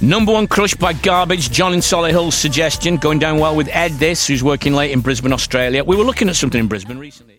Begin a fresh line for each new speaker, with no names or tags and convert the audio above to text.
Number One Crush by Garbage, John in Solihull's suggestion. Going down well with Ed this, who's working late in Brisbane, Australia. We were looking at something in Brisbane recently.